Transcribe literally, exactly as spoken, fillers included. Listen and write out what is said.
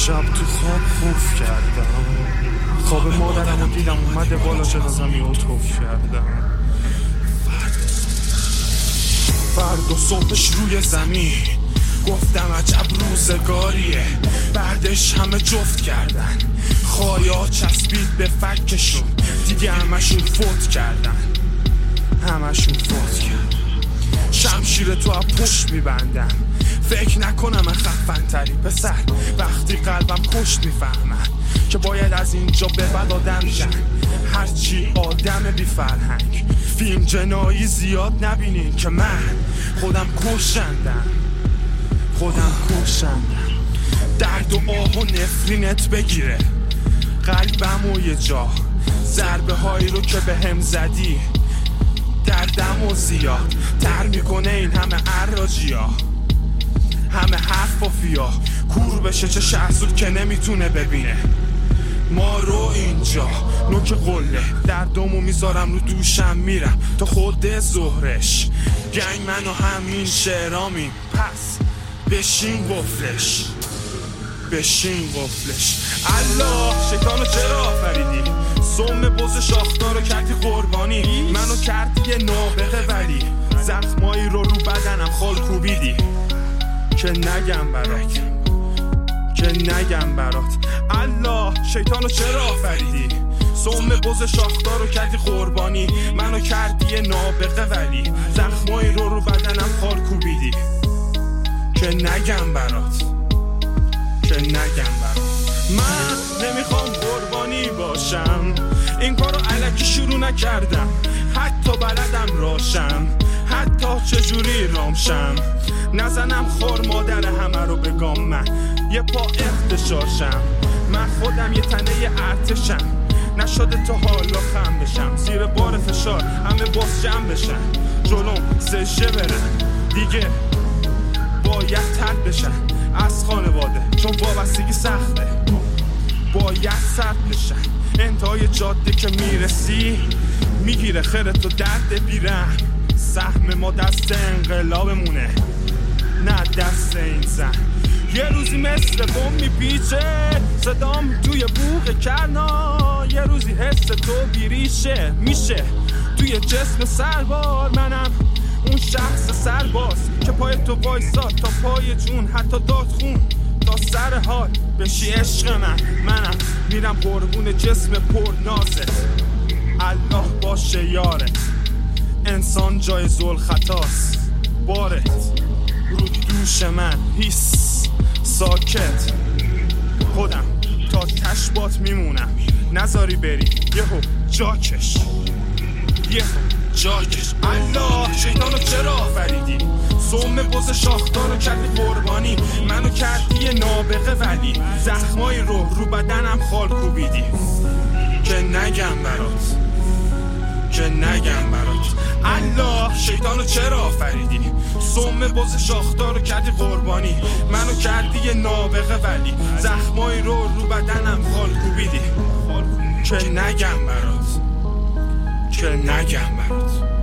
شب تو خواب خوف کردم، خواب مادرم رو دیدم اومده بالا جنازمی رو توف کردم. فردا صبحش روی زمین گفتم عجب روزگاریه، بعدش همه جفت کردن، خایا چسبید به فکشون، دیگه همشون فوت کردن، همشون فوت کردن. شمشیر تو از پشت میبندم، فکر نکنم من خفن تری پسر، وقتی قلبم کشت میفهمم که باید از اینجا به بعد آدم شن، هرچی آدم بی فرهنگ. فیلم جنایی زیاد نبینین که من خودم کشندم، خودم کشندم. درد و آه و نفرینت بگیره قلبم و یه جا، ضربه هایی رو که به هم زدی دردم و زیاد تر میکنه این همه عراجی ها، همه حرف و فیا کور بشه چه شهزود که نمیتونه ببینه ما رو اینجا. نوک قله دردمو میذارم رو دوشم میرم تا خود ظهرش، گنگ من و همین شعرامیم، پس بشین وفلش، بشین وفلش. الله شیطانو چرا آفریدی، سم بز شاختار رو کردی قربانی، منو کردی یه نابغه ولی زخمایی رو رو بدنم خال کوبیدی، که نگم برات، که نگم برات. الله شیطانو چرا آفریدی، سم بز شاختار رو کردی قربانی، منو کردی یه نابغه ولی زخمایی رو رو بدنم خال کوبیدی، که نگم برات، که نگم برات. من نمیخوام قربانی باشم، این کارو الکی شروع نکردم، حتی بلدم راشم، حتی چجوری رامشم، نزنم خور مادر همه رو بگم، من یه پا اختشاشم، من خودم یه تنه ارتشم، نشده تا حالا خم بشم، زیر بار فشار همه باز جمع بشن، جلوم سجه برن، دیگه باید ترد بشن از خانواده، چون وابستگی سخته، باید سرد بشن. انتهای جاده که میرسی میگیره خیرت و درد بیرم، سهم ما دست انقلابمونه نه دست این زن. یه روزی مثل بوم میپیچه صدام توی بوق کرنا، یه روزی حس تو بیریشه میشه توی جسم سربار، منم اون شخص سرباز که پای تو وایساد تا پای جون، حتی داد خون تا سر حال بشی عشق من، منم میرم قربون جسم پر نازت، الله باشه یارت. انسان جای زل خطاست، بارت رو دوش من، هیس ساکت، خودم تا تشبات میمونم، نذاری بری یهو جاکش، یهو جاکش. الله شیطانو چرا آفریدی، سم بز شاختار رو کردی قربانی، منو کردی یه نابغه ولی زخمایی رو رو بدنم خال کوبیدی، که نگم برات، که نگم برات. الله شیطانو چرا آفریدی، سم بز شاختار رو کردی قربانی، منو کردی یه نابغه ولی زخمایی رو رو بدنم خال کوبیدی، که نگم برات، که نگم برات.